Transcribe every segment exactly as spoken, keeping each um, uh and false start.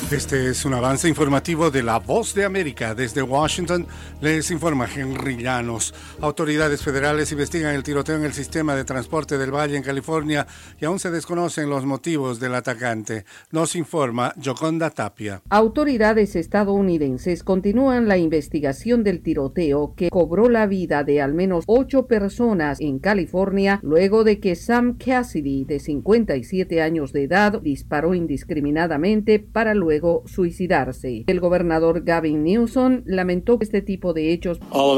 Este es un avance informativo de La Voz de América. Desde Washington les informa Henry Llanos. Autoridades federales investigan el tiroteo en el sistema de transporte del Valle en California y aún se desconocen los motivos del atacante. Nos informa Yoconda Tapia. Autoridades estadounidenses continúan la investigación del tiroteo que cobró la vida de al menos ocho personas en California luego de que Sam Cassidy, de cincuenta y siete años de edad, disparó indiscriminadamente para luego suicidarse. El gobernador Gavin Newsom lamentó este tipo de hechos.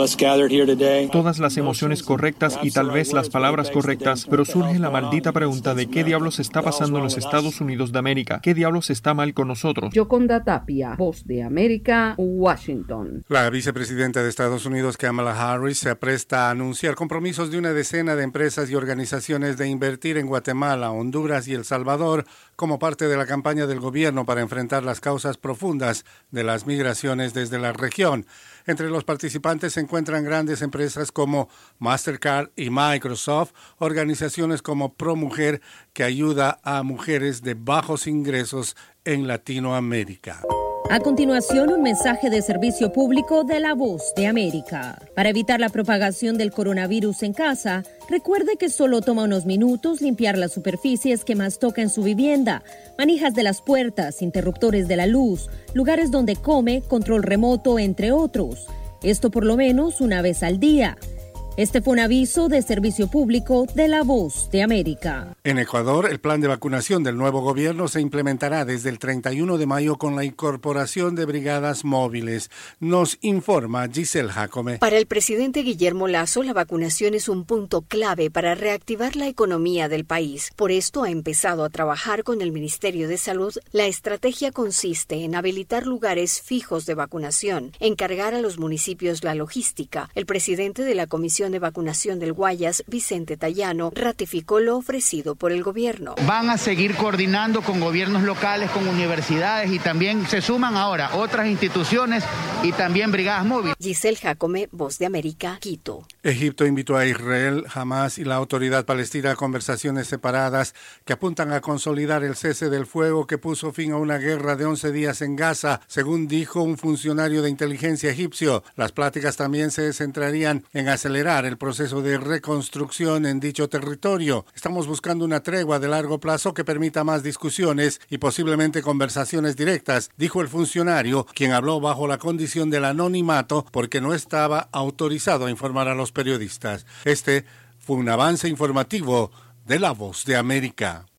Todas las emociones correctas y tal vez las palabras correctas, pero surge la maldita pregunta de qué diablos está pasando en los Estados Unidos de América. ¿Qué diablos está mal con nosotros? Yoconda Tapia, Voz de América, Washington. La vicepresidenta de Estados Unidos, Kamala Harris, se apresta a anunciar compromisos de una decena de empresas y organizaciones de invertir en Guatemala, Honduras y El Salvador como parte de la campaña del gobierno para enfrentar las causas profundas de las migraciones desde la región. Entre los participantes se encuentran grandes empresas como Mastercard y Microsoft, organizaciones como ProMujer, que ayuda a mujeres de bajos ingresos en Latinoamérica. A continuación, un mensaje de servicio público de La Voz de América. Para evitar la propagación del coronavirus en casa, recuerde que solo toma unos minutos limpiar las superficies que más toca en su vivienda, manijas de las puertas, interruptores de la luz, lugares donde come, control remoto, entre otros. Esto por lo menos una vez al día. Este fue un aviso de servicio público de La Voz de América. En Ecuador, el plan de vacunación del nuevo gobierno se implementará desde el treinta y uno de mayo con la incorporación de brigadas móviles. Nos informa Giselle Jacome. Para el presidente Guillermo Lasso, la vacunación es un punto clave para reactivar la economía del país. Por esto ha empezado a trabajar con el Ministerio de Salud. La estrategia consiste en habilitar lugares fijos de vacunación, encargar a los municipios la logística. El presidente de la Comisión de Vacunación del Guayas, Vicente Tallano, ratificó lo ofrecido por el gobierno. Van a seguir coordinando con gobiernos locales, con universidades y también se suman ahora otras instituciones y también brigadas móviles. Giselle Jacome, Voz de América, Quito. Egipto invitó a Israel, Hamas y la Autoridad Palestina a conversaciones separadas que apuntan a consolidar el cese del fuego que puso fin a una guerra de once días en Gaza, según dijo un funcionario de inteligencia egipcio. Las pláticas también se centrarían en acelerar el proceso de reconstrucción en dicho territorio. Estamos buscando una tregua de largo plazo que permita más discusiones y posiblemente conversaciones directas, dijo el funcionario, quien habló bajo la condición del anonimato porque no estaba autorizado a informar a los periodistas. Este fue un avance informativo de La Voz de América.